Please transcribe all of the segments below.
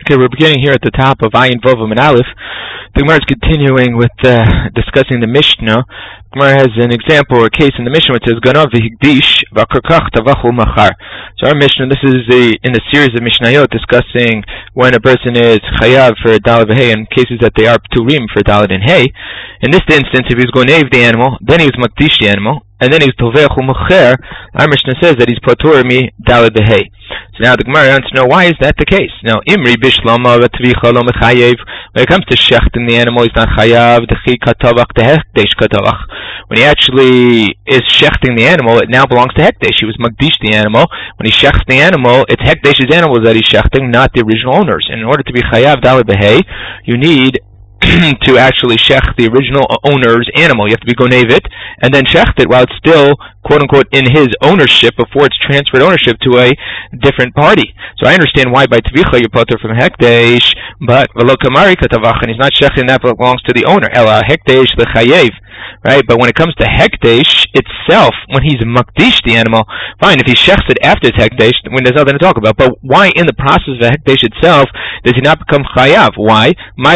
Okay, we're beginning here at the top of Ayin Vovim and Aleph. The Gemara is continuing with discussing the Mishnah. The Gemara has an example or a case in the Mishnah which says Ganav v'higdish v'akarkach tavachu machar. So our Mishnah, this is in the series of Mishnayot discussing when a person is chayav for Dalet v'hei in cases that they are pturim for Dalet and Hey. In this instance, if he's gonev the animal, then he was makdish the animal, and then he's tovech u'macher, our Mishnah says that he's patur mi Dalet v'hei. So now the Gemara wants to know, why is that the case? Now, Imri bishlama v'tvicha lo mechayev. When it comes to shechting the animal, he's not chayav. Dechi katavach tehekdesh katavach. When he actually is shechting the animal, it now belongs to hekdesh. He was magdish the animal. When he shechts the animal, it's hekdesh's animals that he's shechting, not the original owners. And in order to be chayav dalet behei, you need to actually shech the original owner's animal. You have to be gonev it and then shecht it while it's still quote unquote in his ownership before it's transferred ownership to a different party. So I understand why by tvicha you potter from hekdesh, but v'lo kamari katavach, and he's not shechting that belongs to the owner. Ela hekdesh lechayev, right? But when it comes to hekdesh itself, when he's makdish the animal, fine. If he shechts it after his hekdesh, when there's nothing to talk about. But why in the process of the hekdesh itself does he not become chayav? Why?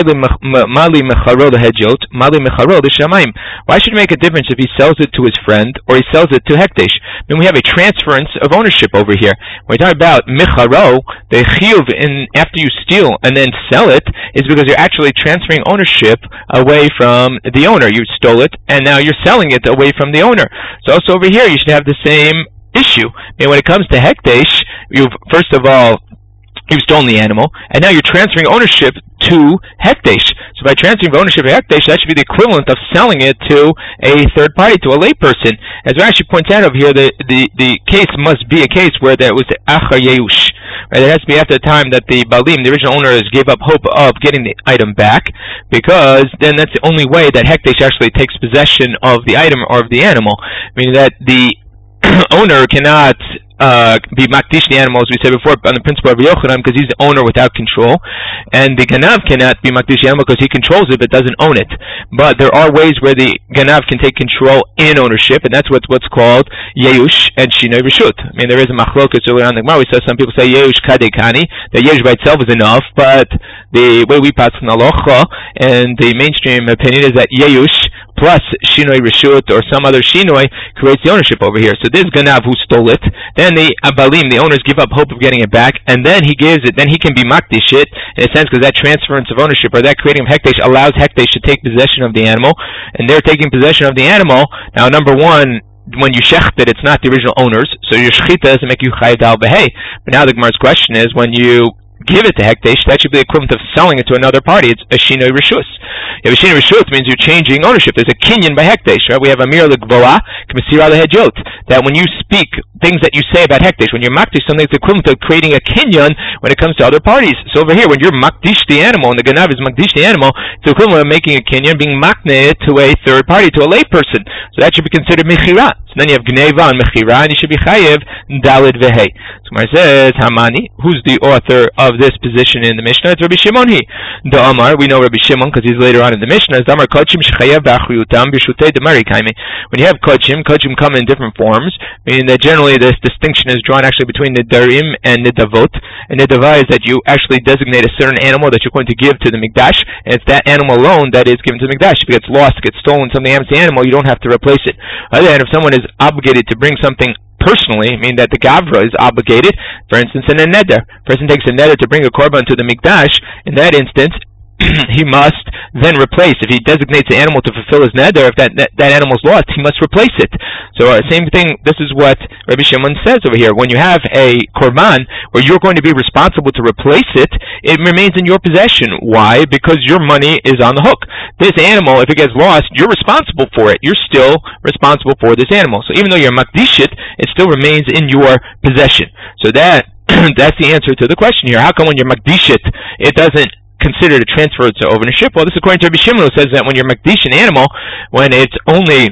Mali mecharo lehejot, mali mecharo l'shamayim. Why should it make a difference if he sells it to his friend or he sells it to hekdesh? Then we have a transference of ownership over here. When we talk about mecharo, the chiyuv in after you steal and then sell it is because you're actually transferring ownership away from the owner. You stole it and now you're selling it away from the owner. So also over here you should have the same issue. I mean, when it comes to hekdesh, first of all, you've stolen the animal, and now you're transferring ownership to hekdesh. So by transferring ownership to hekdesh, that should be the equivalent of selling it to a third party, to a layperson. As Rashi points out over here, the case must be a case where there was the achar yeush. Right? It has to be after the time that the balim, the original owners, gave up hope of getting the item back, because then that's the only way that hekdesh actually takes possession of the item or of the animal. Meaning that the owner cannot be makdish the animal, as we said before, on the principle of Yochanan, because he's the owner without control, and the ganav cannot be makdish the animal because he controls it but doesn't own it. But there are ways where the ganav can take control in ownership, and that's what's called yeush and shinoi reshut. I mean, there is a machlokas earlier on the Gemara. Some people say yeush kadekani, that yeush by itself is enough, but the way we pass in halacha and the mainstream opinion is that yeush plus shinoi reshut or some other shinoi creates the ownership over here. So this ganav who stole it, then the abalim, the owners, give up hope of getting it back, and then he gives it, then he can be makdish it, in a sense, because that transference of ownership, or that creating of hekdesh, allows hekdesh to take possession of the animal, and they're taking possession of the animal. Now, number one, when you shecht it, it's not the original owners, so your shechita doesn't make you chayav dal behei. But now the Gemara's question is, when you give it to hekdesh, that should be the equivalent of selling it to another party. It's a shinoi reshus. If a shinoi reshus means you're changing ownership. There's a kinyan by hekdesh, right? We have amir legvoa k'mesira lehejot, that when you speak things that you say about hekdesh, when you're makdish something, it's equivalent to creating a kinyan when it comes to other parties. So over here, when you're makdish the animal and the ganav is makdish the animal, it's equivalent of making a kinyan, being makne to a third party, to a layperson. So that should be considered mechira. So then you have gneva and mechira, and you should be chayev dalet vehei. So Gemara says, Hamani, who's the author of this position in the Mishnah? It's Rabbi Shimon. The Amar, we know Rabbi Shimon because he's later on in the Mishnah. Damar kodshim shechayev b'achriyutam b'shutei demari kaimi. When you have kodshim come in different forms, meaning that generally this distinction is drawn actually between nidarim and nidavot. And nidava is that you actually designate a certain animal that you're going to give to the mikdash, and it's that animal alone that is given to the mikdash. If it gets lost, gets stolen, something happens to the animal, you don't have to replace it. On the other hand, if someone is obligated to bring something personally, meaning that the gavra is obligated, for instance, in a neder. A person takes a neder to bring a korban to the mikdash. In that instance, he must then replace. If he designates the animal to fulfill his neder, if that animal's lost, he must replace it. So same thing, this is what Rabbi Shimon says over here. When you have a korban where you're going to be responsible to replace it, it remains in your possession. Why? Because your money is on the hook. This animal, if it gets lost, you're responsible for it. You're still responsible for this animal. So even though you're makdish it still remains in your possession. So that's the answer to the question here. How come when you're makdish it doesn't considered a transfer to ownership? Well, this is according to Rabbi Shimon, who says that when you're makdish an animal, when it's only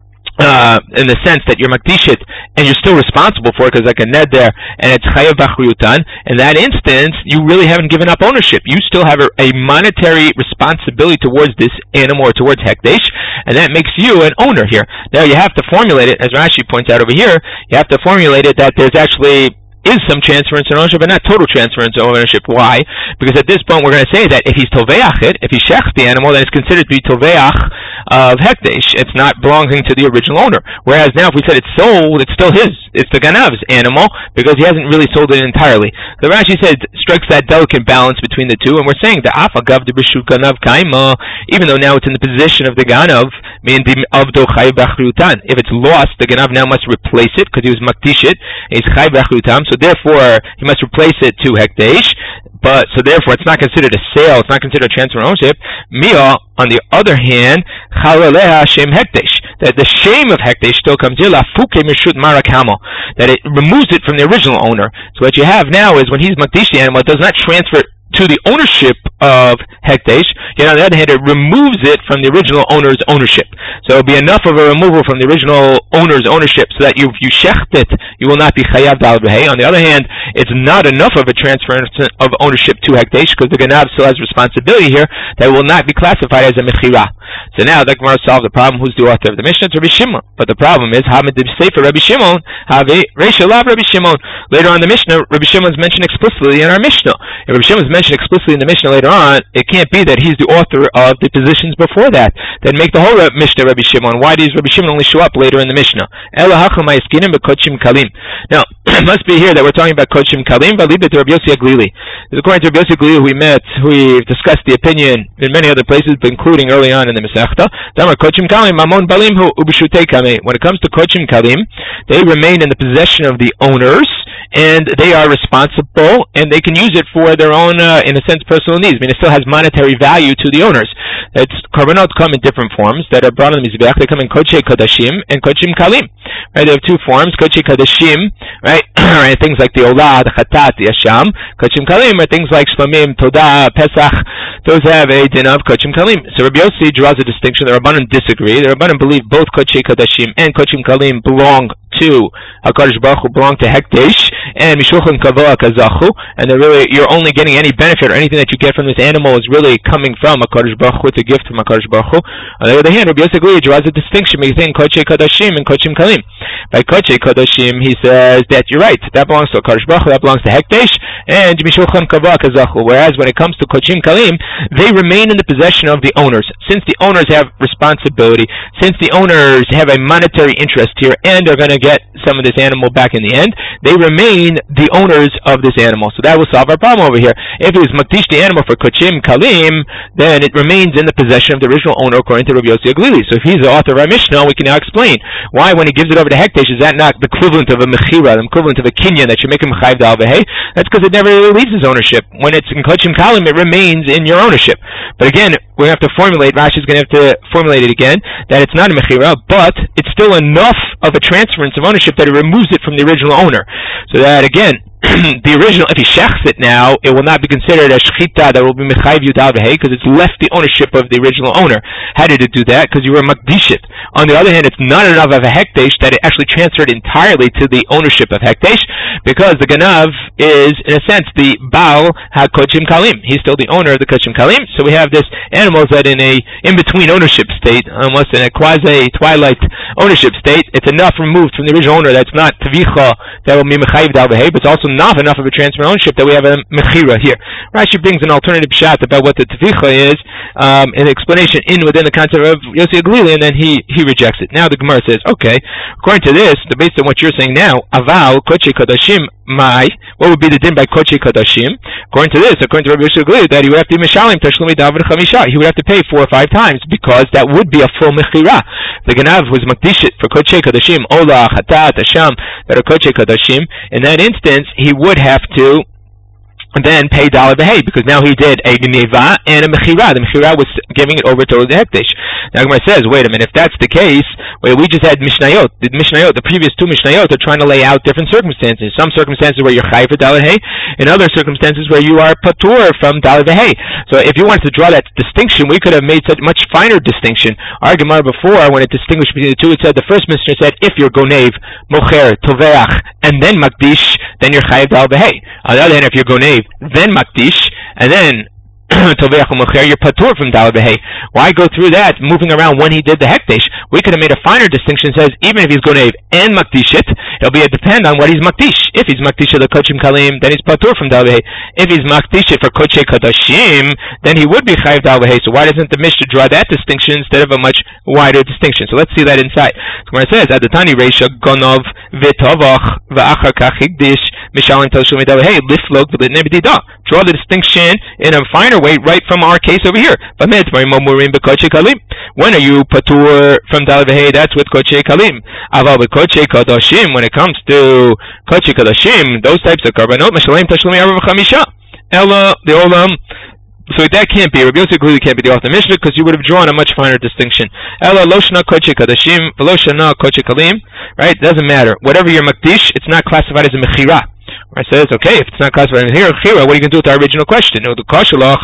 in the sense that you're makdish it and you're still responsible for it, because like a ned there, and it's chayav b'achriyutan, in that instance, you really haven't given up ownership. You still have a monetary responsibility towards this animal or towards hekdesh, and that makes you an owner here. Now you have to formulate it, as Rashi points out over here, you have to formulate it that there's actually is some transference of ownership, but not total transference of ownership. Why? Because at this point we're going to say that if he's toveach it, if he shechs the animal, then it's considered to be toveach of hekdesh. It's not belonging to the original owner. Whereas now if we said it's sold, it's still his. It's the ganav's animal because he hasn't really sold it entirely. The Rashi said strikes that delicate balance between the two, and we're saying the afagav de b'shu ganav kaima, even though now it's in the position of the ganav, meaning the avdo chay b'achriutan. If it's lost, the ganav now must replace it because he was makdish it. He's chay b'achriutam, so therefore he must replace it to hekdesh. But so therefore it's not considered a sale. It's not considered a transfer of ownership. Mia, on the other hand, chalaleha shem hekdesh, that the shame of hekdesh still comes here. Lafuke mishut marakamo, that it removes it from the original owner. So what you have now is when he's makdish the animal, it does not transfer to the ownership of hekdesh. Yet on the other hand, it removes it from the original owner's ownership. So it will be enough of a removal from the original owner's ownership so that if you shecht it, you will not be chayav dal v'hei. On the other hand, it's not enough of a transfer of ownership to hekdesh because the ganav still has responsibility here that will not be classified as a mechira. So now the Gemara solved the problem. Who's the author of the Mishnah? It's Rabbi Shimon. But the problem is, Hamid Sefer Rabbi Shimon, Have Reisha Lav Rabbi Shimon. Later on in the Mishnah, Rabbi Shimon is mentioned explicitly in our Mishnah. If Rabbi Shimon is mentioned explicitly in the Mishnah later on, it can't be that he's the author of the positions before that. Then make the whole Mishnah Rabbi Shimon. Why does Rabbi Shimon only show up later in the Mishnah? Now, it must be here that we're talking about Kochim Kalim, but leave it to Rabbi Yossi Aglili. According to Rabbi Yossi Aglili, we've discussed the opinion in many other places, including early on in the Masechta. When it comes to Kochim Kalim, they remain in the possession of the owners, and they are responsible, and they can use it for their own, in a sense, personal needs. I mean, it still has monetary value to the owners. It's korbanot come in different forms that are brought on the mizbeach. They come in kochei kadashim and kochim kalim. Right? They have two forms. Kochei kadashim, right? Right? Things like the olah, the chatat, the asham. Kochim kalim are things like shlamim, todah, pesach. Those have a din of kochim kalim. So Rabbi Yossi draws a distinction. The Rabbanan disagree. The Rabbanan believe both kochei kadashim and kochim kalim belong to HaKadosh Baruch Hu, belong to hekdesh, and mishulchan kavoa kazachu, and they're really, you're only getting any benefit or anything that you get from this animal is really coming from HaKadosh Baruch Hu. It's a gift from HaKadosh Baruch Hu. On the other hand, Rabbi Yossi Aglili draws a distinction between kochei kadashim and kochim kalim. By kochei kadashim, he says that you're right, that belongs to HaKadosh Baruch Hu, that belongs to hekdesh, and mishulchan kavoa kazachu. Whereas when it comes to kochim kalim, they remain in the possession of the owners. Since the owners have responsibility, since the owners have a monetary interest here, and are going to get some of this animal back in the end, they remain the owners of this animal. So that will solve our problem over here. If it was makdish the animal for kochim kalim, then it remains in the possession of the original owner according to Rabbi Yossi Aglili. So if he's the author of our Mishnah, we can now explain why when he gives it over to hekdesh, is that not the equivalent of a mechira, the equivalent of a kinyan that should make him chayiv dal v'hei? That's because it never really leaves his ownership. When it's in kochim kalim, it remains in your ownership. But again, we have to formulate, Rashi's going to have to formulate it again, that it's not a mechira, but it's still enough of a transference of ownership that it removes it from the original owner. So that again, the original, if he shechs it now, it will not be considered a shechita that will be mechayiv yudal v'hei because it's left the ownership of the original owner. How did it do that? Because you were makdish it. On the other hand, it's not enough of a hekdesh that it actually transferred entirely to the ownership of hekdesh, because the ganav is, in a sense, the baal ha-kochim kalim. He's still the owner of the kochim kalim. So we have this animal that in a in-between ownership state, almost in a quasi-twilight ownership state. It's enough removed from the original owner that's not tavicha that will be mechayiv dal v'hei, but it's also not enough of a transfer of ownership that we have a mechira here. Rashi brings an alternative shot about what the tavicha is, an explanation within the concept of Yossi Aglili, and then he rejects it. Now the Gemara says, okay, according to this, based on what you're saying now, aval kochei kadashim mai, what would be the din by kochei kadashim? According to this, according to Rabbi Yossi Aglili, that he would have to be mishalim tashlumi daven chamisha. He would have to pay 4 or 5 times because that would be a full mechira. The ganav was makdishit for kochei kadashim, olah, chatat, asham, that are kochei kadashim. In that instance, he would have to then pay dollar v'hei, because now he did a gneva and a mechira. The mechira was giving it over to the hekdesh. Now Gemara says, wait a minute, if that's the case, we just had mishnayot. The previous 2 mishnayot are trying to lay out different circumstances. Some circumstances where you're chayiv for dollar v'hei, and other circumstances where you are patur from dollar v'hei. So if you wanted to draw that distinction, we could have made such much finer distinction. Our Gemara before, when it distinguished between the two, it said the first Mishnah said if you're gonev, mocher, toveach, and then makdish, then you're chayiv dollar v'hei. On the other hand, if you're gonev, then makdish, and then toveach u'mocher, you're patur from dal v'hei. Why go through that, moving around when he did the hekdesh? We could have made a finer distinction. Says even if he's gonev and makdish it, It'll be a depend on what he's makdish. If he's makdish the kochim kalim, then he's patur from dal v'hei. If he's makdish for kochei kadashim, then he would be chayiv dal v'hei. So why doesn't the Mishnah draw that distinction instead of a much wider distinction? So let's see that inside. So when it says Adatani Reisha Gonov v'tovach v'achar kach higdish mishalim toshul midal v'hei liflog v'litnei b'didah. Draw the distinction in a finer way right from our case over here. When are you patur from dal v'hei? That's with kochei kalim. Aval b'kochei kadashim, when it comes to kochei kadashim, those types of karbanot mishalim tashlumi arba v'chamisha. Ella the olam. So that can't be. Rabbi Yosef clearly can't be the author of Mishnah because you would have drawn a much finer distinction. Ella loshna kochei kadashim, loshna kochei kalim. Right? It doesn't matter. Whatever you're makdish, it's not classified as a mechira. I says, okay, if it's not classified in here, what are you going to do with our original question? What's the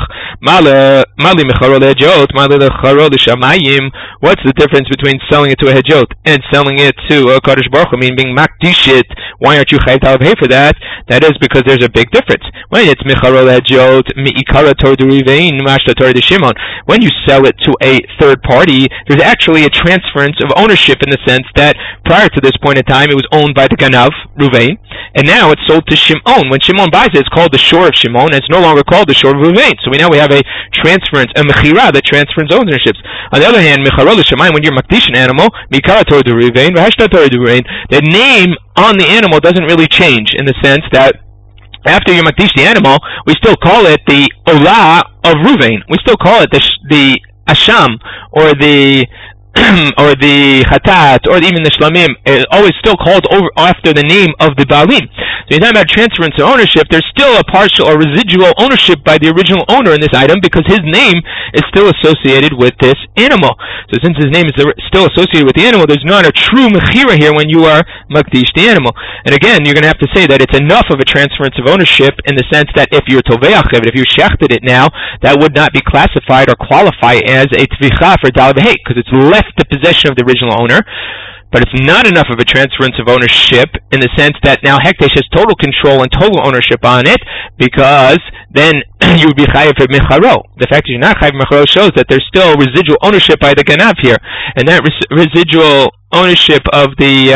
difference between selling it to a hejot and selling it to a Kadosh Baruch Hu, meaning being makdishit? Why aren't you chayav to pay for that? That is because there's a big difference. When it's micharol hejot, mi'ikara tor d'rivein, mashta tor d'shimon. When you sell it to a third party, there's actually a transference of ownership in the sense that prior to this point in time, it was owned by the Ganav, Ruvain, and now it's sold to Shimon. When Shimon buys it, it's called the shore of Shimon, and it's no longer called the shore of Ruvain. So we have a transference, a mechira that transfers ownerships. On the other hand, mecharol l'shamayim, when you're makdish an animal, mikara tor d'ruvain, v'hashta tor d'ruvain, the name on the animal doesn't really change in the sense that after you makdish the animal, we still call it the olah of Ruvain. We still call it the asham, or the or the Chatat, or even the Shlamim, is always still called over after the name of the Baalim. So you're talking about transference of ownership, there's still a partial or residual ownership by the original owner in this item because his name is still associated with this animal. So since his name is still associated with the animal, there's not a true mechira here when you are makdish the animal. And again, you're going to have to say that it's enough of a transference of ownership in the sense that if you're toveach it, if you shechted it now, that would not be classified or qualify as a tvicha for dal v'hei because it's left the possession of the original owner. But it's not enough of a transference of ownership in the sense that now Hekdesh has total control and total ownership on it, because then you would be chayiv for mecharo. The fact that you're not chayiv mecharo shows that there's still residual ownership by the ganav here, and that residual ownership of the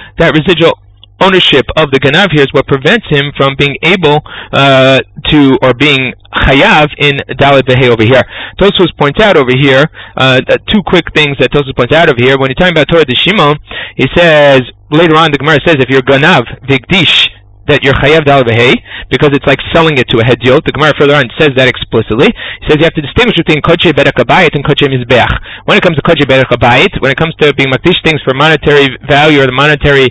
ganav here is what prevents him from being able to, or being chayav in Dalet V'hei over here. Tosfos points out over here, two quick things that Tosfos points out over here. When you're talking about Torah de Shimon, he says, later on the Gemara says, if you're ganav, v'ikdish, that you're chayav Dalet V'hei, because it's like selling it to a hediot. The Gemara further on says that explicitly. He says you have to distinguish between kochei berek habayit and kochei mizbeach. When it comes to kochei berek habayit, when it comes to being makdish things for monetary value or the monetary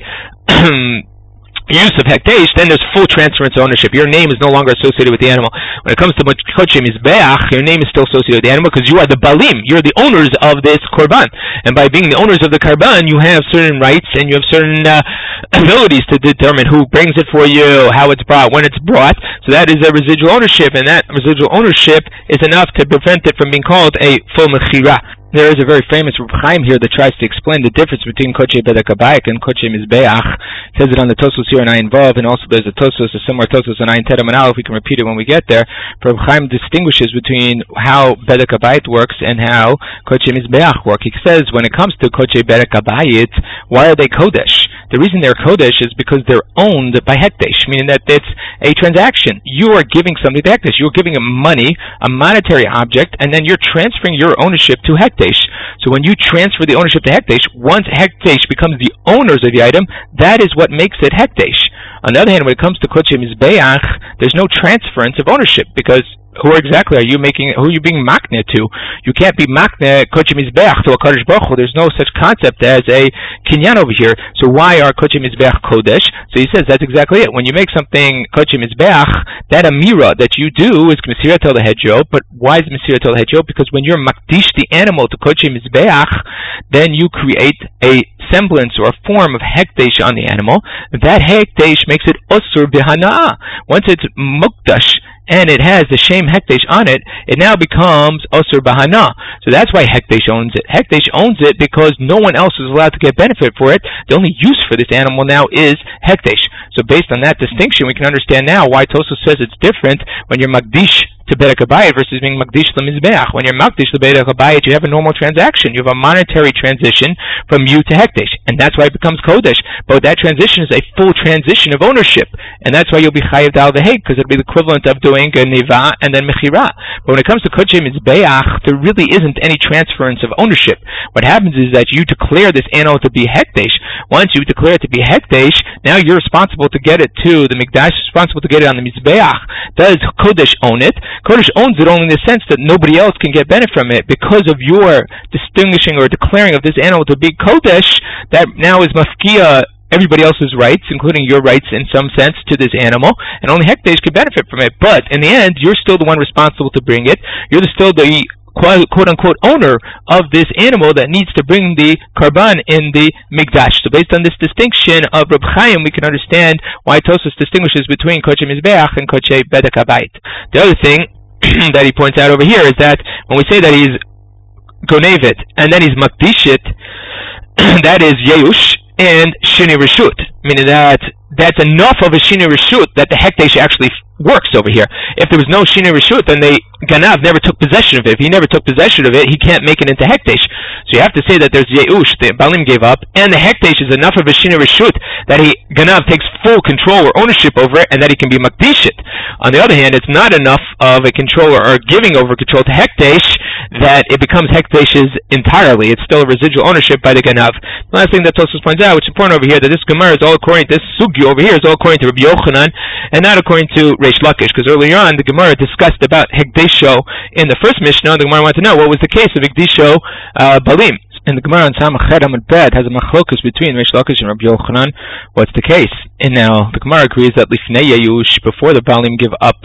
use of hekdesh, then there's full transference of ownership. Your name is no longer associated with the animal. When it comes to kochei mizbeach, your name is still associated with the animal because you are the balim. You're the owners of this korban, and by being the owners of the korban, you have certain rights and you have certain abilities to determine who brings it for you, how it's brought, when it's brought. So that is a residual ownership, and that residual ownership is enough to prevent it from being called a full mechira. There is a very famous Reb Chaim here that tries to explain the difference between kochei berek habayit and kochei mizbeach. Says it on the Tosfos here in Ayin Vav, and also there's a similar Tosfos in Ayin Terem and Aleph. We can repeat it when we get there. Reb Chaim distinguishes between how berek habayit works and how kochei mizbeach work. He says when it comes to kochei berek habayit, why are they kodesh? The reason they're kodesh is because they're owned by hekdesh, meaning that it's a transaction. You are giving something to hekdesh. You're giving him money, a monetary object, and then you're transferring your ownership to hekdesh. So when you transfer the ownership to hekdesh, once hekdesh becomes the owners of the item, that is what makes it hekdesh. On the other hand, when it comes to kochei mizbeach, there's no transference of ownership because who are you being makne to? You can't be makne kochei mizbeach to a Kadosh Baruch Hu. There's no such concept as a kinyan over here. So why are kochei mizbeach kodesh? So he says that's exactly it. When you make something kochei mizbeach, that amira that you do is mesirat el hedjo. But why is mesirat el hedjo? Because when you're makdish the animal to kochei mizbeach, then you create a semblance or a form of hekdesh on the animal. That hekdesh makes it osur b'hana'ah. Once it's mukdash and it has the shem hekdesh on it, it now becomes osur b'hana. So that's why hekdesh owns it. Hekdesh owns it because no one else is allowed to get benefit for it. The only use for this animal now is hekdesh. So based on that distinction, we can understand now why Tosfos says it's different when you're makdish to Bedek Habayit versus being Makdish L'Mizbeach. When you're Makdish L'Bedek Habayit, you have a normal transaction. You have a monetary transition from you to Hekdesh, and that's why it becomes Kodesh. But that transition is a full transition of ownership, and that's why you'll be Chayav Dal V'Heg, because it'll be the equivalent of doing a Niva and then Mechira. But when it comes to Kodshei Mizbeach, there really isn't any transference of ownership. What happens is that you declare this animal to be Hekdesh. Once you declare it to be Hekdesh, now you're responsible to get it to the Mikdash, responsible to get it on the Mizbeach. Does Kodesh own it? Kodesh owns it only in the sense that nobody else can get benefit from it because of your distinguishing or declaring of this animal to be Kodesh. That now is mafkia everybody else's rights, including your rights in some sense, to this animal, and only Hekdesh can benefit from it. But in the end, you're still the one responsible to bring it. You're still the quote-unquote owner of this animal that needs to bring the karban in the mikdash. So based on this distinction of Reb Chaim, we can understand why Tosfos distinguishes between Kodshei Mizbeach and Kodshei Bedek Habayit. The other thing that he points out over here is that when we say that he's Gonevit and then he's Makdishit, that is Yeush and Shini Reshut, meaning that that's enough of a Shini Reshut that the Hekdesh actually works over here. If there was no Shini Reshut, then the Ganav never took possession of it. If he never took possession of it, he can't make it into Hekdesh. So you have to say that there's Yeush, the Balim gave up, and the Hekdesh is enough of a Shini Reshut that Ganav takes full control or ownership over it, and that he can be Makdishit. On the other hand, it's not enough of a controller or giving over control to Hekdesh that it becomes Hekdesh's entirely. It's still a residual ownership by the Ganav. The last thing that Tosfos points out, which is important over here, that this Gemara is all according to this Sugya over here, is all according to Rabbi Yochanan and not according to Reish Lakish, because earlier on the Gemara discussed about Hekdesho in the first Mishnah. The Gemara wanted to know what was the case of Hekdesho Balim. And the Gemara on Samached Amud Bet has a machlokus between Reish Lakish and Rabbi Yochanan. What's the case? And now the Gemara agrees that Lifnei Yeush, before the Balim give up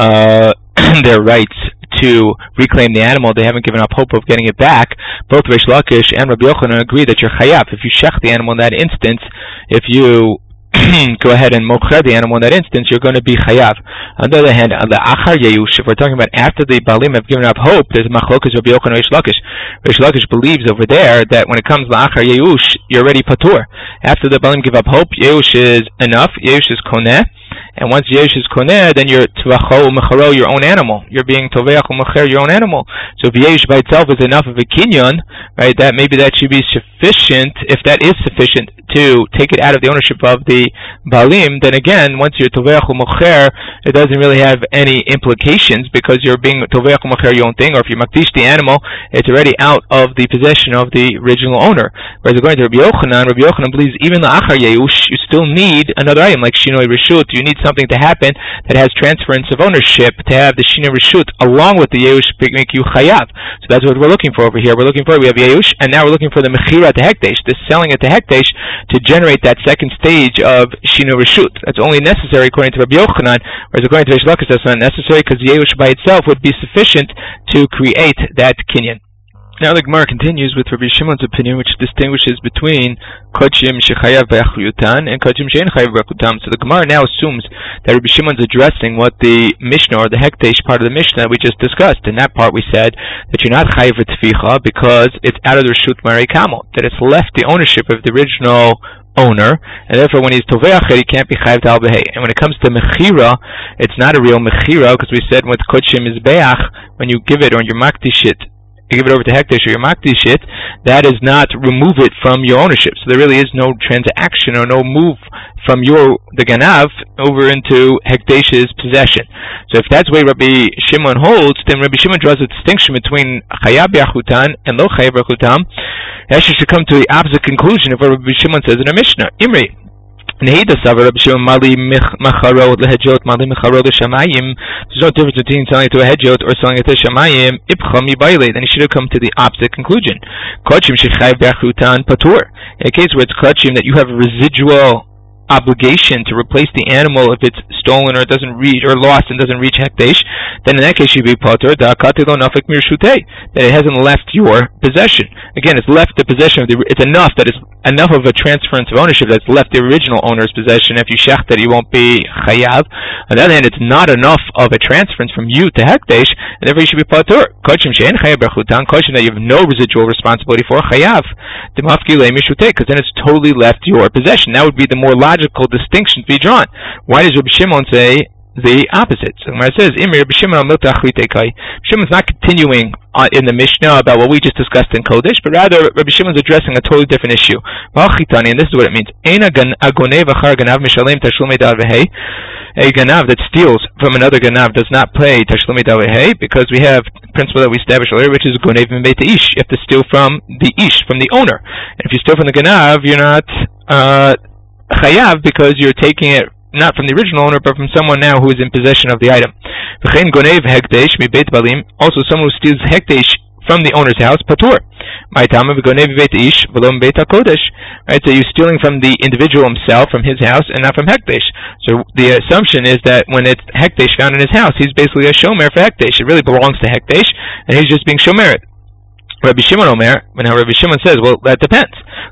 their rights to reclaim the animal, they haven't given up hope of getting it back. Both Reish Lakish and Rabbi Yochanan agree that you're chayav. If you shech the animal in that instance, if you go ahead and mocher the animal in that instance, you're going to be chayav. On the other hand, on the achar yeush, if we're talking about after the balim have given up hope, there's machlokas Rabbi Yochanan and Reish Lakish. Reish Lakish believes over there that when it comes to achar yeush, you're already patur. After the balim give up hope, yeush is enough. Yeush is koneh. And once Yesh is koneh, then you're tvacho umecharo, your own animal. You're being toveach umecher, your own animal. So if Yesh by itself is enough of a kinyan, right, that maybe that should be sufficient, if that is sufficient to take it out of the ownership of the balim, then again, once you're toveach umecher, it doesn't really have any implications because you're being toveach umecher your own thing, or if you makdish the animal, it's already out of the possession of the original owner. Whereas according to Rabbi Yochanan believes even the achar yeush, you still need another item like shinoi reshut. You need something to happen that has transference of ownership to have the Shina Reshut along with the Yeush make you Chayav. So that's what we're looking for over here. We have Yeush, and now we're looking for the Mechira to Hekdesh, the selling it to Hekdesh to generate that second stage of Shina Reshut. That's only necessary according to Rabbi Yochanan, whereas according to Reish Lakish that's not necessary because Yeush by itself would be sufficient to create that kinyan. Now the Gemara continues with Rabbi Shimon's opinion, which distinguishes between Kodshim shechayav b'achuyutan and Kodshim she'en chayav b'achutam. So the Gemara now assumes that Rabbi Shimon's addressing what the Mishnah or the Hekdesh part of the Mishnah that we just discussed. In that part we said that you're not chayav v'tficha because it's out of the Reshut Marei Kamel, that it's left the ownership of the original owner, and therefore when he's toveach it, he can't be chayav tal behei. And when it comes to mechira, it's not a real mechira because we said with Kodshim Mizbeach, when you give it or you makdish it, you give it over to Hekdesh or your makdish it, that is not remove it from your ownership. So there really is no transaction or no move from the Ganav over into Hekdesh's possession. So if that's the way Rabbi Shimon holds, then Rabbi Shimon draws a distinction between Chayav b'achutan and Lo Chayav b'achutam. Actually should come to the opposite conclusion of what Rabbi Shimon says in a Mishnah. Imri. There's no difference between selling it to a hedjot or selling it to shamayim. Then he should have come to the opposite conclusion. In a case where it's kodshim that you have a residual obligation to replace the animal if it's stolen or doesn't reach or lost and doesn't reach Hekdesh, then in that case you'd be potter that it hasn't left your possession. Again, it's left the possession of it's enough that it's enough of a transference of ownership that's left the original owner's possession. If you shech that, you won't be chayav. On the other hand, it's not enough of a transference from you to Hekdesh, and therefore you should be potter. Kodshim she'en chayav b'achutan, kodshim that you have no residual responsibility for chayav, because then it's totally left your possession. That would be the more logical distinction to be drawn. Why does Rabbi Shimon say the opposite. So Gemara says, Rabbi Shimon's not continuing in the Mishnah about what we just discussed in Kodesh, but rather Rabbi Shimon's addressing a totally different issue. And this is what it means. A ganav that steals from another ganav does not pay tashlumi davehei, because we have a principle that we established earlier, which is gonev min beit ish. You have to steal from the ish, from the owner. And if you steal from the ganav, you're not chayav, because you're taking it not from the original owner, but from someone now who is in possession of the item. Also, someone who steals hekdesh from the owner's house, patur. Right, so you're stealing from the individual himself, from his house, and not from hekdesh. So the assumption is that when it's hekdesh found in his house, he's basically a shomer for hekdesh. It really belongs to hekdesh, and he's just being shomer. Rabbi Shimon Omer, when Rabbi Shimon says, well, that depends.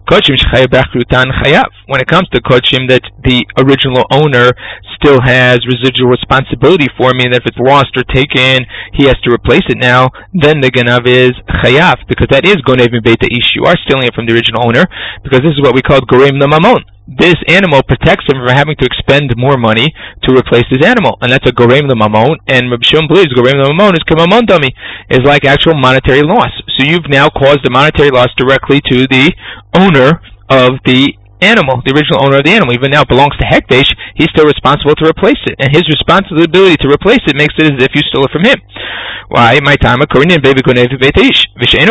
When it comes to kodshim that the original owner still has residual responsibility for, meaning that if it's lost or taken, he has to replace it now, then the ganav is chayav, because that is gonev min beit ish. You are stealing it from the original owner, because this is what we call goreim lamamon. This animal protects him from having to expend more money to replace his animal, and that's a goreim lamamon. And Rabbi Shimon believes goreim lamamon is kamamon dummy, is like actual monetary loss. So you've now caused a monetary loss directly to the owner of the animal, the original owner of the animal. Even now it belongs to hekdesh, he's still responsible to replace it, and his responsibility to replace it makes it as if you stole it from him. Why? My time a Korean baby gonev beit ish. In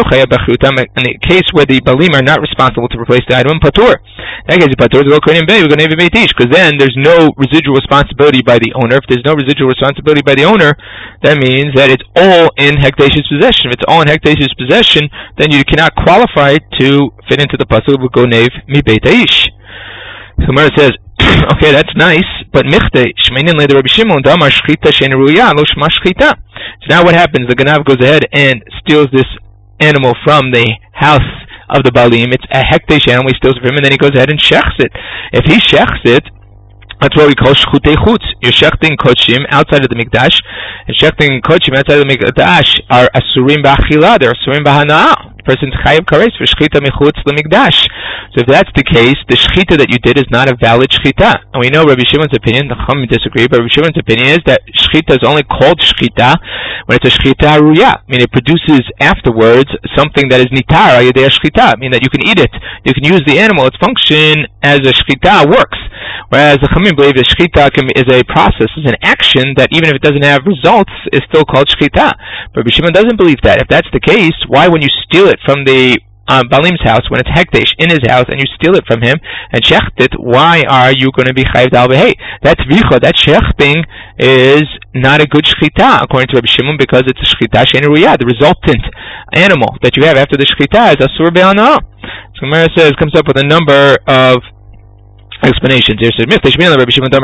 a case where the balim are not responsible to replace the item, patur. That case, patur is Korean baby gonev beit ish, because then there's no residual responsibility by the owner. If there's no residual responsibility by the owner, that means that it's all in hekdesh's possession. If it's all in hekdesh's possession, then you cannot qualify to fit into the pasuk of gonev mi beit ish. The Gemara says, okay, that's nice, but michte shmeinin le Rabbi Shimon damar shchita she'en ruya lo shma shchita. So now what happens? The ganav goes ahead and steals this animal from the house of the balim. It's a hekdesh animal. He steals it from him, and then he goes ahead and shechs it. If he shechs it, that's what we call shchutei chutz. You're shechting kodshim outside of the mikdash, and shechting kodshim outside of the mikdash are asurim b'achila. They're asurim b'hana'ah. Person's chayav kares for shchita mechutz lemikdash. So if that's the case, the shchita that you did is not a valid shchita. And we know Rabbi Shimon's opinion, the Chachamim disagree, but Rabbi Shimon's opinion is that shchita is only called shchita when it's a shchita ruya. I mean, it produces afterwards something that is nitar al yedei shchita. I mean that you can eat it, you can use the animal, its function as a shchita works. Whereas the Chachamim believe that shchita is a process, is an action that even if it doesn't have results, is still called shchita. But Rabbi Shimon doesn't believe that. If that's the case, why when you steal it from the balim's house, when it's hekdesh in his house, and you steal it from him and shecht it, why are you going to be chayav dal v'hei? That's vicha. That shechting is not a good shchita according to Rabbi Shimon, because it's a shchita she'en ruya. The resultant animal that you have after the shchita is asur be'anah. So Gemara says, comes up with a number of explanations here. So this will be a case of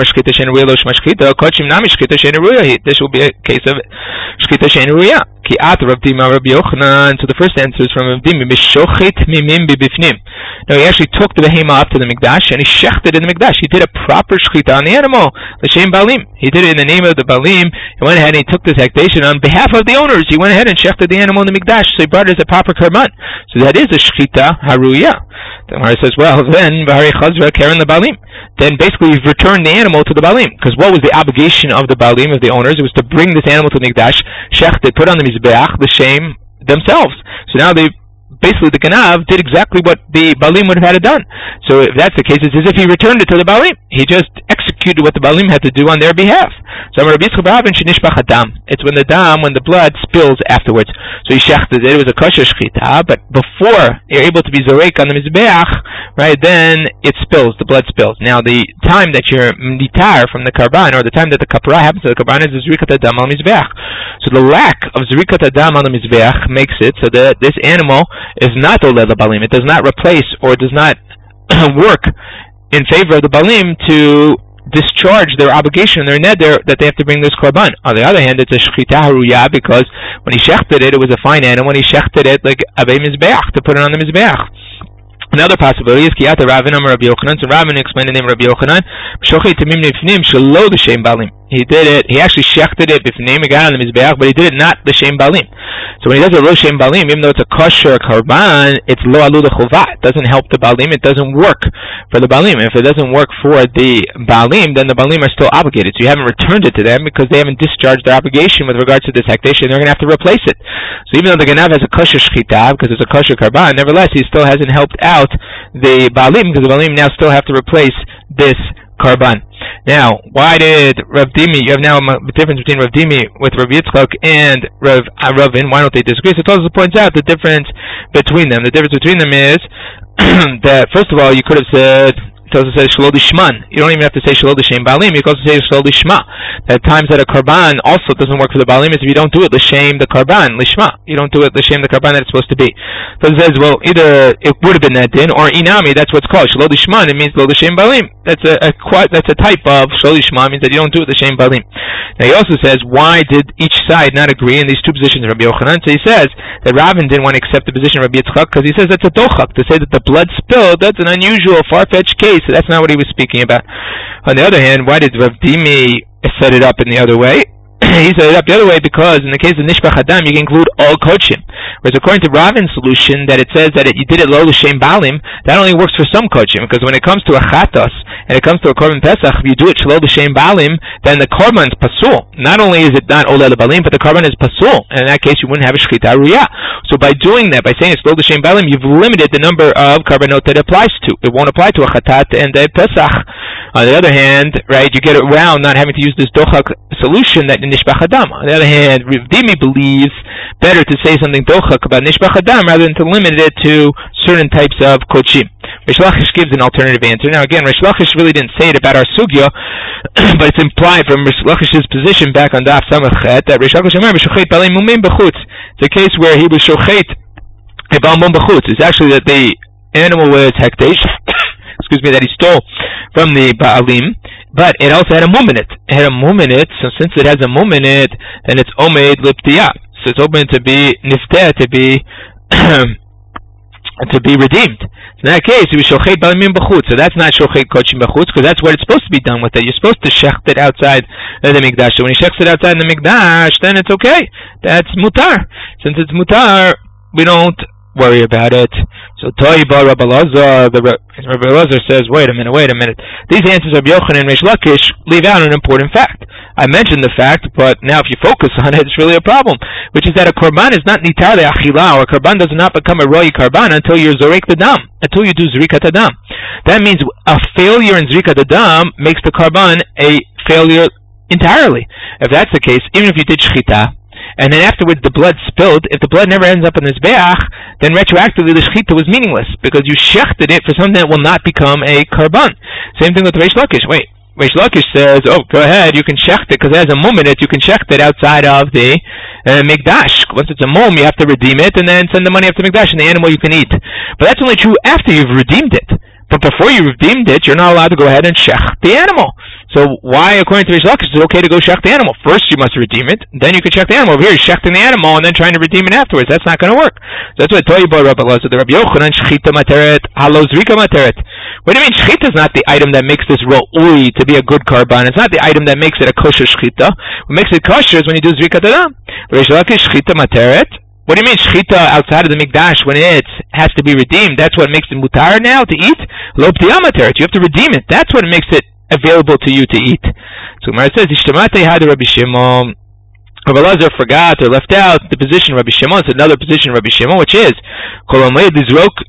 shchita she'en ruya. So the first answer is from Rav Dima. No, he actually took the behema up to the mikdash and he shechted in the mikdash. He did a proper shchita on the animal, l'shem balim. He did it in the name of the balim. He went ahead and he took this hekdesh on behalf of the owners. He went ahead and shechted the animal in the mikdash, so he brought it as a proper karban. So that is a shchita haruya. The Gemara says, well, then v'hari chazra karen the balim. Then basically you've returned the animal to the balim, because what was the obligation of the balim, of the owners? It was to bring this animal to the mikdash, shecht it, put on the mizbeach, the shame themselves. So now they basically, the ganav did exactly what the balim would have had it done. So if that's the case, it's as if he returned it to the balim. He just executed what the balim had to do on their behalf. So it's when the dam, when the blood spills afterwards. So he shechted it. It was a kosher shchita, but before you're able to be zorek on the mizbeach, right, then it spills, the blood spills. Now the time that you're nitar from the karban, or the time that the kapara happens to the karban, is the zrikat adam al mizbeach. So the lack of zrikat adam al mizbeach makes it so that this animal is not oleh the balim. It does not replace, or it does not work in favor of the balim to discharge their obligation, their neder, that they have to bring this korban. On the other hand, it's a shchita haruya, because when he shechted it, it was a fine animal. When he shechted it, like avei mizbeach, to put it on the mizbeach. Another possibility is Kiyat Ravin Amar Rabbi Yochanan. So Ravin explained the name of Rabbi Yochanan. Shochet Tamim Nifnim Shelo L'Shem Balim. he did it. He actually shechted it b'fnei megan on the mizbeach, but he did it not l'shem balim. So when he does it l'shem balim, even though it's a kosher karban, it's lo alu l'chovah. It doesn't help the balim. It doesn't work for the balim. If it doesn't work for the balim, then the balim are still obligated. So you haven't returned it to them because they haven't discharged their obligation with regards to this hekdesh, and they're going to have to replace it. So even though the ganav has a kosher shchita because it's a kosher karban, nevertheless he still hasn't helped out the balim because the balim now still have to replace this karban. Now, why did Rav Dimi, you have now a difference between Rav Dimi with Rav Yitzchak and Ravin, why don't they disagree? So Tosfos points out the difference between them. The difference between them is that, first of all, you could have said, Tosfos says Shelo Lishman. You don't even have to say Shelo L'Shem Balim. You can also say Shelo Lishma. At times that a karban also doesn't work for the balim is if you don't do it L'Shem the karban Lishma. You don't do it L'Shem the karban that it's supposed to be. So it says, well, either it would have been that din or inami. That's what's called Shelo Lishman. It means Lo L'Shem Balim. That's a type of Shelo Lishma. Means that you don't do it L'Shem Balim. Now he also says, why did each side not agree in these two positions of Rabbi Yochanan? So he says that Ravin didn't want to accept the position of Rabbi Yitzchak because he says that's a dochak. To say that the blood spilled, that's an unusual, far-fetched case. So that's not what he was speaking about. On the other hand, why did Rav Dimi set it up in the other way? He set it up the other way because in the case of Nishbach Adam, you can include all kochim. Whereas according to Ravin's solution, that it says that you did it lo l'shem balim, that only works for some kochim. Because when it comes to a chatos and it comes to a korban pesach, if you do it shelo l'shem balim, then the korban is pasul. Not only is it not oleh balim, but the korban is pasul. And in that case, you wouldn't have a shchita riyah. So by doing that, by saying it's lo l'shem balim, you've limited the number of korbanot that it applies to. It won't apply to a chatat and a pesach. On the other hand, right, you get around not having to use this dochak solution that in Nishbach Adam. On the other hand, Rav Dimi believes better to say something dochak about Nishbach Adam rather than to limit it to certain types of kochim. Rish Lakish gives an alternative answer. Now again, Rish Lakish really didn't say it about our sugya, but it's implied from Rish Lakish's position back on Daf Samachet that Rish Lakish shochet balim mumim b'chutz. It's a case where he was shochet a balim mum b'chutz. It's actually that the animal was hekdesh, that he stole from the Baalim, but it also had a mum in it. It had a mum in it, so since it has a mum in it, then it's omed liptiyah. So it's open to be nifteh, to be redeemed. So in that case, it was shochet balimim b'chutz. So that's not shochet kochim b'chutz, because that's what it's supposed to be done with it. You're supposed to shecht it outside the mikdash. So when you shecht it outside the mikdash, then it's okay. That's mutar. Since it's mutar, we don't worry about it. So Toiba Rabbi Elazar, Rabbi Elazar says, wait a minute. These answers of Yochanan and Rish Lakish leave out an important fact. I mentioned the fact, but now if you focus on it, it's really a problem, which is that a korban is not nitar le'achila, or a korban does not become a roi korban until you're zorek the dam, until you do zrikat adam. That means a failure in zrikat adam makes the korban a failure entirely. If that's the case, even if you did shchita, and then afterwards the blood spilled, if the blood never ends up in the Mizbeach, then retroactively the shechita was meaningless, because you shechted it for something that will not become a karban. Same thing with Reish Lakish. Wait, Reish Lakish says, oh, go ahead, you can shecht it, because it has a mum in it, you can shecht it outside of the mikdash. Once it's a mum, you have to redeem it, and then send the money after mikdash, and the animal you can eat. But that's only true after you've redeemed it. But before you redeemed it, you're not allowed to go ahead and shecht the animal. So why, according to Rish Lakish, is it okay to go shecht the animal? First you must redeem it, then you can shecht the animal. Over here, you're shechting the animal and then trying to redeem it afterwards. That's not going to work. So that's what Toiba Rabbi Elazar, the Rabbi Yochanan, shechita materet, halo zrika materet. What do you mean shechita is not the item that makes this ro'ui to be a good karban? It's not the item that makes it a kosher shechita. What makes it kosher is when you do zrika adam. Rish Lakish, shechita materet. What do you mean shechita outside of the mikdash when it has to be redeemed? That's what makes it mutar now to eat? Lo p'tiyah materet. You have to redeem it. That's what makes it available to you to eat. So Gemara says, Ishtamate had Rabbi Shimon. Rabbi Elazar forgot or left out the position of Rabbi Shimon. It's another position of Rabbi Shimon, which is it's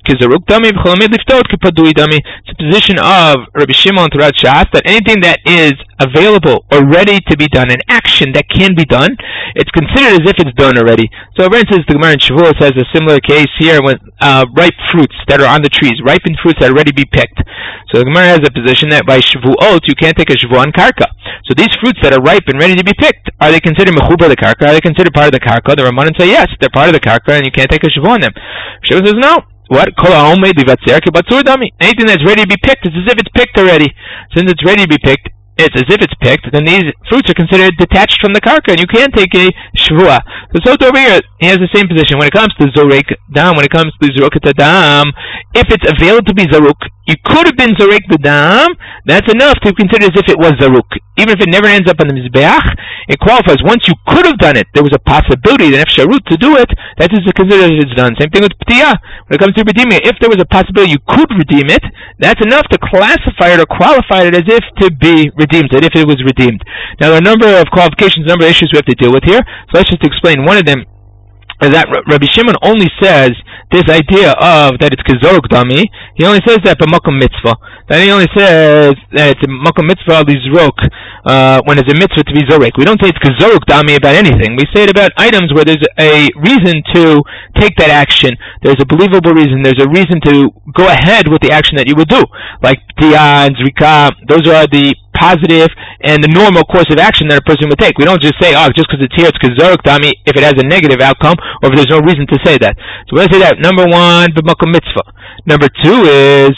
a position of Rabbi Shimon throughout Shas that anything that is available or ready to be done, an action that can be done, it's considered as if it's done already. So for instance, the Gemara in Shavuos has a similar case here with ripe fruits that are on the trees, ripened fruits that are ready to be picked. So the Gemara has a position that by Shavuot you can't take a Shavuot on karka. So these fruits that are ripe and ready to be picked, are they considered mechubar the karka? Are they considered part of the karka? The Ramban say yes, they're part of the karka and you can't take a Shavuot on them. Shavuot says no. What? Anything that's ready to be picked, it's as if it's picked already. Since it's ready to be picked, it's as if it's picked, then these fruits are considered detached from the karka, and you can't take a shvua. So over here, he has the same position. When it comes to zorek dam, when it comes to zroket dam, if it's available to be zaruk, you could have been zorek the dam, that's enough to consider as if it was zaruk. Even if it never ends up on the mizbeach, it qualifies. Once you could have done it, there was a possibility, an efsharut to do it, that is considered as it's done. Same thing with ptiyah. When it comes to redeeming it, if there was a possibility you could redeem it, that's enough to classify it or qualify it as if to be redeemed, as if it was redeemed. Now, there are a number of qualifications, a number of issues we have to deal with here. So let's just explain. One of them is that Rabbi Shimon only says this idea of that it's kazoruk dami. He only says that b'makom mitzvah. Then he only says that it's a makom mitzvah lizrok when it's a mitzvah to be zorek. We don't say it's kazoruk dami about anything. We say it about items where there's a reason to take that action. There's a believable reason. There's a reason to go ahead with the action that you would do, like tiyah and zrika. Those are the positive and the normal course of action that a person would take. We don't just say, just because it's here, it's kazoruk dami, if it has a negative outcome, or if there's no reason to say that. So we're going to say that. Number one, b'makom mitzvah. Number two is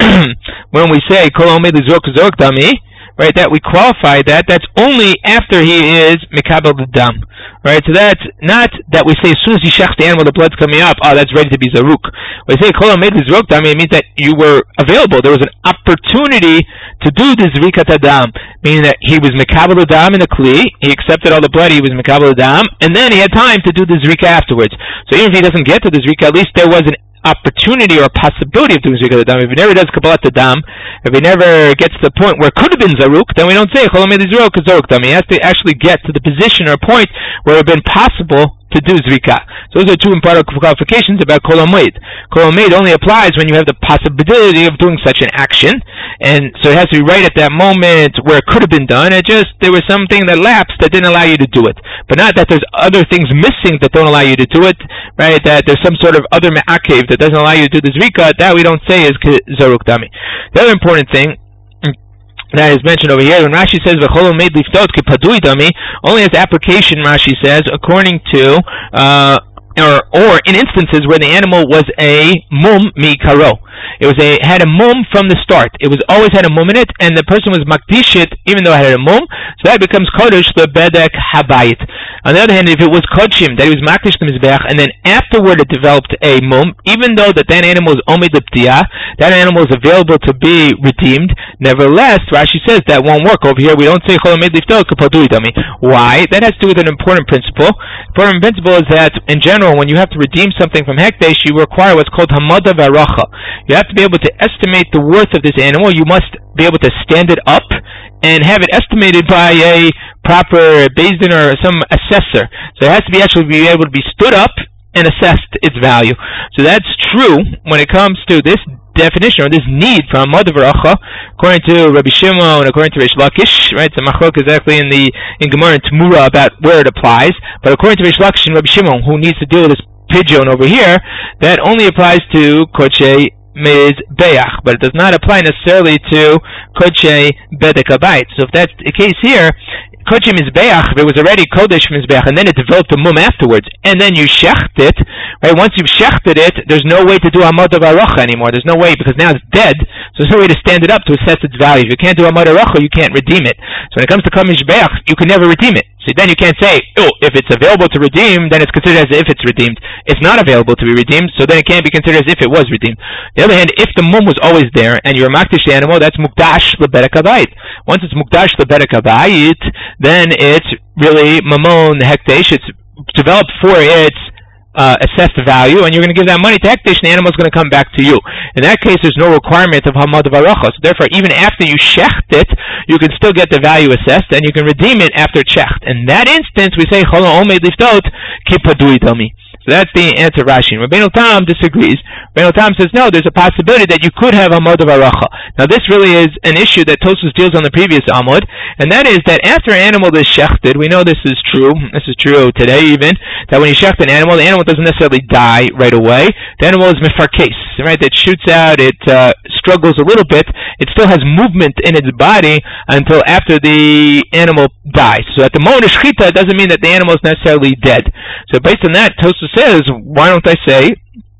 when we say kol omed lizrok kazoruk dami, right, that we qualify that's only after he is mikabel the dam, right? So that's not that we say as soon as you shech the animal, the blood's coming up, that's ready to be zaruk. When we say kol omed lizrok dami, it means that you were available. There was an opportunity to do the zrikat hadam, meaning that he was mikabel the dam in the kli, he accepted all the blood, he was mikabel the dam, and then he had time to do the zrika afterwards. So even if he doesn't get to the zrika, at least there was an opportunity or possibility of doing zrikat dam. If he never does kabbalat dam, if he never gets to the point where it could have been zaruk, then we don't say chol omed lizrok kazoruk dam. He has to actually get to the position or point where it would have been possible to do zrika. So those are two important qualifications about kol omed. Kol omed only applies when you have the possibility of doing such an action, and so it has to be right at that moment where it could have been done. There was something that lapsed that didn't allow you to do it, but not that there's other things missing that don't allow you to do it, right? That there's some sort of other ma'akev that doesn't allow you to do the zrika, that we don't say is zaruk dami. The other important thing that is mentioned over here, when Rashi says v'chol omed liftot kipadui dami, only has application, Rashi says, according to or in instances where the animal was a mum mi karo. It had a mum from the start. It was always had a mum in it, and the person was makdish it even though it had a mum, so that becomes kodesh the bedek habayit. On the other hand, if it was kodshim, that he was makdish the mizbeach, and then afterward it developed a mum, even though that animal is omid l'ptiyah, that animal is available to be redeemed, nevertheless, Rashi says that won't work. Over here we don't say chol omid liftot kapadui dami. Why? That has to do with an important principle. Important principle is that, in general, when you have to redeem something from hekdesh, you require what's called hamada v'aracha. You have to be able to estimate the worth of this animal. You must be able to stand it up and have it estimated by a proper Beis Din or some assessor. So it has to be able to be stood up and assessed its value. So that's true when it comes to this definition or this need for hamada v'aracha, according to Rabbi Shimon and according to Reish Lakish, right? So machlok is actually in Gemara and Tamura about where it applies, but according to Reish Lakish and Rabbi Shimon, who needs to deal with this pigeon over here, that only applies to kodshe mizbeach, but it does not apply necessarily to kodshe bedek habayit. So if that's the case here, kodshe mizbeach, if it was already kodesh mizbeach, and then it developed a mum afterwards, and then you shecht it, right? Once you've shechted it, there's no way to do hamada v'aracha anymore. There's no way, because now it's dead, so there's no way to stand it up to assess its value. If you can't do hamada v'aracha, you can't redeem it. So when it comes to kodesh mizbeach, you can never redeem it. So then you can't say, if it's available to redeem, then it's considered as if it's redeemed. It's not available to be redeemed, so then it can't be considered as if it was redeemed. On the other hand, if the mum was always there, and you're makdish the animal, that's mukdash lebedek habayit. Once it's mukdash lebedek habayit, then it's really mamon hekdesh. It's developed for its assessed value, and you're going to give that money to hekdesh, and the animal is going to come back to you. In that case, there's no requirement of hamada v'aracha. So therefore, even after you shecht it, you can still get the value assessed, and you can redeem it after shecht. In that instance, we say chol omed liftot kipadui dami. So that's the answer, Rashi. Rabbeinu Tam disagrees. Rabbeinu Tam says, no, there's a possibility that you could have hamada v'aracha. Now this really is an issue that Tosfos deals on the previous Amud, and that is that after an animal is shechted, we know this is true today even, that when you shecht an animal, the animal doesn't necessarily die right away. The animal is mefarkes, right? It shoots out, it struggles a little bit, it still has movement in its body until after the animal dies. So at the moment of shechita, it doesn't mean that the animal is necessarily dead. So based on that, Tosfos says, why don't I say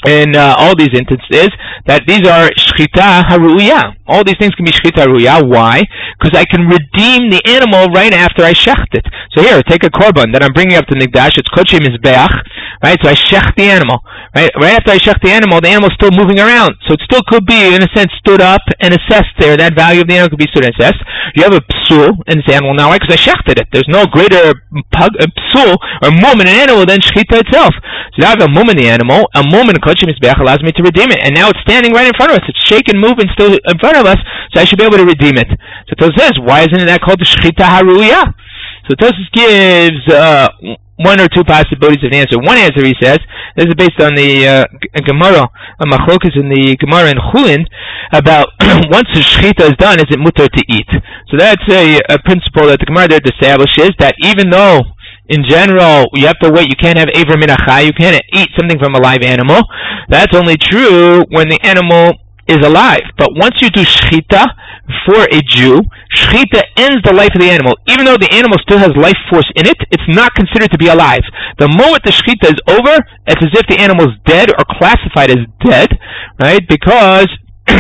in all these instances, that these are shchita haruya. All these things can be shchita haruya. Why? Because I can redeem the animal right after I shecht it. So here, take a korban that I'm bringing up to Nigdash. It's kodesh mizbeach, right? So I shecht the animal. Right after I shecht the animal's still moving around. So it still could be, in a sense, stood up and assessed there. That value of the animal could be stood and assessed. You have a psul in this animal now, right? Because I shechted it. There's no greater psul or mum in an animal than shechita itself. So now I have a mum in the animal. A mum in kodesh mizbeach allows me to redeem it. And now it's standing right in front of us. It's shaking, moving, still in front of us. So I should be able to redeem it. So Tosfos says, why isn't that called the shechita haruya? So Tosfos gives one or two possibilities of the answer. One answer, he says, this is based on the Gemara, Machlokas in the Gemara in Chulin, about once the shechita is done, is it mutar to eat? So that's a principle that the Gemara there establishes, that even though in general you have to wait, you can't have Ever min achai, you can't eat something from a live animal, that's only true when the animal is alive. But once you do shechita for a Jew, shechita ends the life of the animal. Even though the animal still has life force in it, it's not considered to be alive. The moment the shechita is over, it's as if the animal is dead or classified as dead, right? Because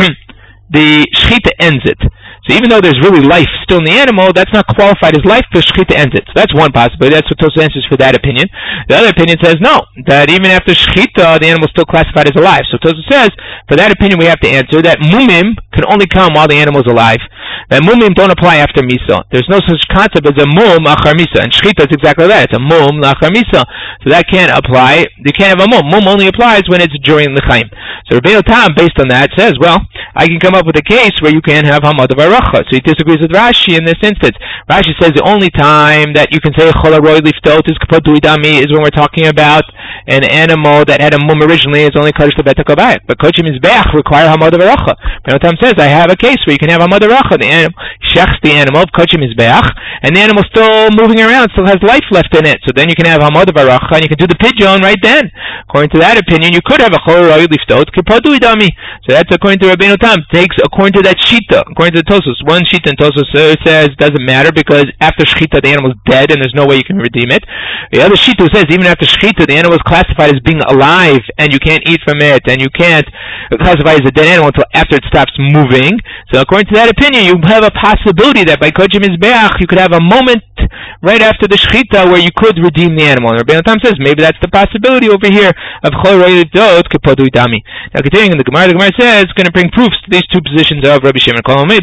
the shechita ends it. So even though there's really life still in the animal, that's not qualified as life because shechita ends it. So that's one possibility. That's what Tosfos answers for that opinion. The other opinion says no, that even after shechita, the animal is still classified as alive. So Tosfos says, for that opinion we have to answer that mumim can only come while the animal is alive. That mumim don't apply after misa. There's no such concept as a mum achar misa. And shechita is exactly that. It's a mum achar misa. So that can't apply. You can't have a mum. Mum only applies when it's during the chaim. So Rabbeinu Tam, based on that, says, well, I can come up with a case where you can have hamad of aracha. So he disagrees with Rashi in this instance. Rashi says the only time that you can say chol haroy liftot is kapodui dami is when we're talking about an animal that had a mum originally is only kaddish lebet hakabayit. But kodesh mizbeach require hamad of aracha. Rabbeinu Tam says I have a case where you can have hamad of aracha. The animal shechs the animal of kodesh mizbeach, and the animal still moving around, still has life left in it. So then you can have hamad of aracha, and you can do the pidyon right then. According to that opinion, you could have a chol haroy liftot kapodui dami. So that's according to Rabbeinu Tam. Takes according to that shita. According to the Tosfos, one shita in Tosfos says doesn't matter because after shechita the animal is dead and there's no way you can redeem it. The other shita says even after shechita the animal is classified as being alive and you can't eat from it and you can't classify it as a dead animal until after it stops moving. So according to that opinion, you have a possibility that by kodesh mizbeach you could have a moment right after the shechita where you could redeem the animal. And Rabbeinu Tam says maybe that's the possibility over here of chol haroy liftot kapodui dami. Now continuing in the Gemara says it's going to bring proofs to these two positions of Rabbi Shimon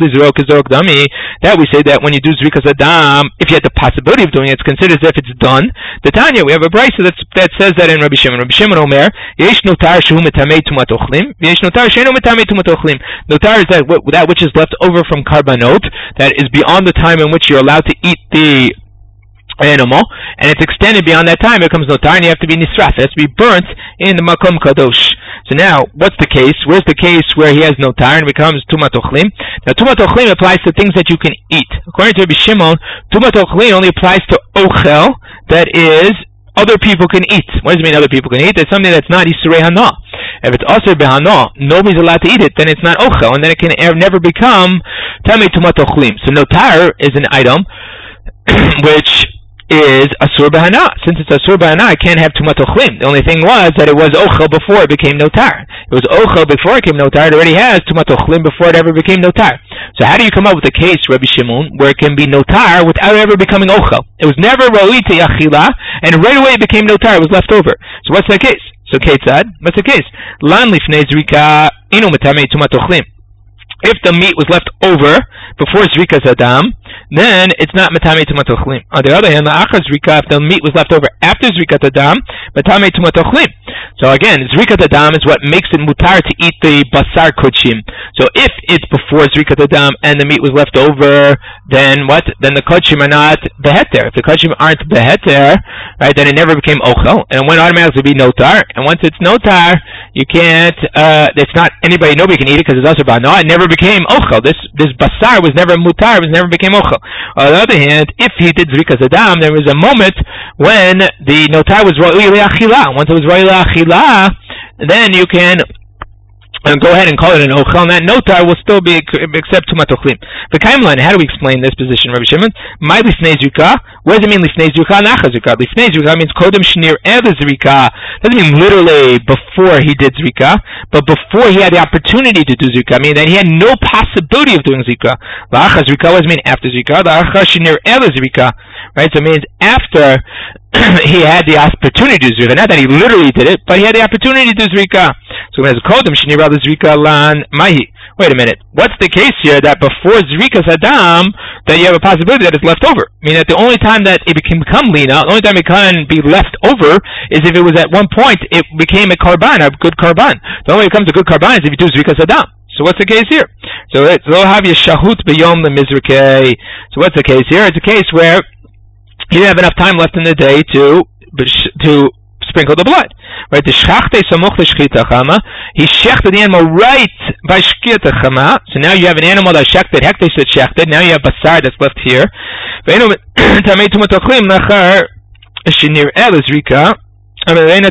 that we say that when you do Zrikas Adam, if you had the possibility of doing it, it's considered as if it's done. The Tanya, we have a brisa that says that in Rabbi Shimon. Rabbi Shimon Omer, Yesh notar shehu metamei tumat ochlim, Yesh notar shehu metamei tumat ochlim. Notar is that which is left over from karbanot, that is beyond the time in which you're allowed to eat the animal, and it's extended beyond that time. It becomes notar, and you have to be nisraf. It has to be burnt in the makom kadosh. So now, what's the case? Where's the case where he has notar and becomes tumat ochlim? Now, tumat ochlim applies to things that you can eat. According to Rabbi Shimon, tumat ochlim only applies to ochel, that is, other people can eat. What does it mean other people can eat? It's something that's not isurei hana. If it's aser behana, nobody's allowed to eat it, then it's not ochel, and then it can never become tamei tumat ochlim. So notar is an item which is asur b'hana. Since it's asur b'hana, I can't have tumat ochlim. The only thing was that it was ochel before it became notar. It was ochel before it became notar. It already has tumat ochlim before it ever became notar. So how do you come up with a case, Rabbi Shimon, where it can be notar without ever becoming ochel? It was never ra'ui to yachila, and right away it became notar. It was left over. So what's the case? So Ketzad, what's the case? Lan lifnei zrika inu metamei tumat ochlim. If the meat was left over before Zrikas Adam, then it's not Metamei Tumat Ochlim. On the other hand, the Achar Zrika, if the meat was left over after Zrikat Adam, Metamei Tumat Ochlim. So again, Zrikat Adam is what makes it mutar to eat the Basar Kodshim. So if it's before Zrikat Adam and the meat was left over, then what? Then the Kodshim are not Beheter. If the Kodshim aren't Beheter, right, then it never became Ochel, and it went automatically be Notar. And once it's Notar, you can't, it's not nobody can eat it because it's also no, it never became Ochel. This Basar was never mutar, it never became Ochel. On the other hand, if he did Zrikas Adam, there was a moment when the notar was Ra'ui Le'achila. Once it was Ra'ui Le'achila, then you can and go ahead and call it an ochel, and that notar will still be except tumat ochlim. The kaimlan, how do we explain this position, Rabbi Shimon? My lifnei zrika. What does it mean lifnei zrika? Nachar zrika. Lifnei zrika means kodem shnir ev zrika. Doesn't mean literally before he did zrika, but before he had the opportunity to do zrika. Meaning that he had no possibility of doing zrika. La'achar zrika, what does it mean after zrika? La'achar shnir ev zrika. Right, so it means after he had the opportunity to do zrika. Not that he literally did it, but he had the opportunity to do zrika. So as kodem shnira zrika lan mahi. Wait a minute. What's the case here that before zrikas adam that you have a possibility that it's left over? Meaning that the only time that it can become lina, the only time it can be left over is if it was at one point it became a karban, a good karban. The only way it becomes a good karban is if you do zrikas adam. So what's the case here? So it's lo havya shahut b'yom lemizrikei. So what's the case here? It's a case where you didn't have enough time left in the day to sprinkle the blood. Right? The shchachte samuch l'shchita chama. He shechted the animal right by shchita chama. So now you have an animal that shechted, hektish that shechted. Now you have basar that's left here. Tamei tumat ochlim nachar shenir el zrika. So in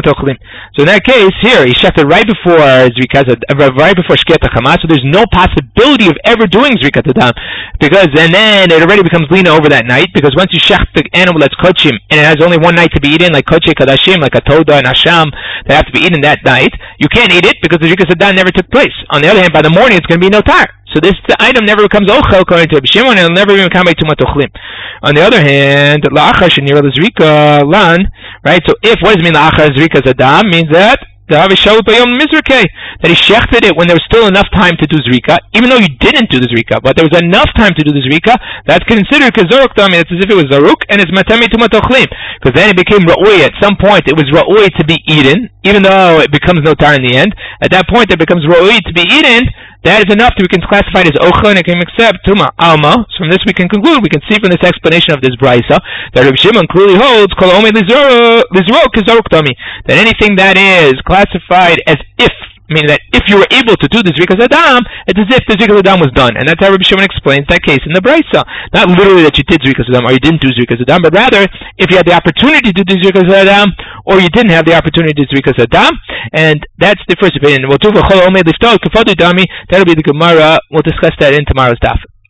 that case, here he shechted right before right before shketa chama. So there's no possibility of ever doing zrikat adam, because and then it already becomes lina over that night. Because once you shech the animal that's kochim and it has only one night to be eaten, like koche kadashim, like a toda and asham, that have to be eaten that night, you can't eat it because the zrikat adam never took place. On the other hand, by the morning it's going to be no tar. So this item never becomes ochel according to Rabbi Shimon, and it'll never even become a tumat ochlim. On the other hand, la'achar shenira l'zrika lan, right? So if what does it mean la'achar zrika zadam means that that he shechted it when there was still enough time to do zrika, even though you didn't do the zrika, but there was enough time to do the zrika. That's considered kazoruk dami. It's as if it was zaruk, and it's matami tumat ochlim, because then it became ra'ui. At some point, it was ra'ui to be eaten, even though it becomes no tar in the end. At that point, it becomes ra'ui to be eaten. That is enough that we can classify it as ochel, and it can accept tuma alma. So from this we can conclude, we can see from this explanation of this brisa that Rabbi Shimon clearly holds kol omei lizrok kazoruk dami, that anything that is classified as if, meaning that if you were able to do the zrikas adam, it's as if the zrikas adam was done, and that's how Rabbi Shimon explains that case in the brisa. Not literally that you did zrikas adam or you didn't do zrikas adam, but rather if you had the opportunity to do zrikas adam or you didn't have the opportunity to do zrikas adam, and that's the first opinion. That'll be the Gemara. We'll discuss that in tomorrow's daf.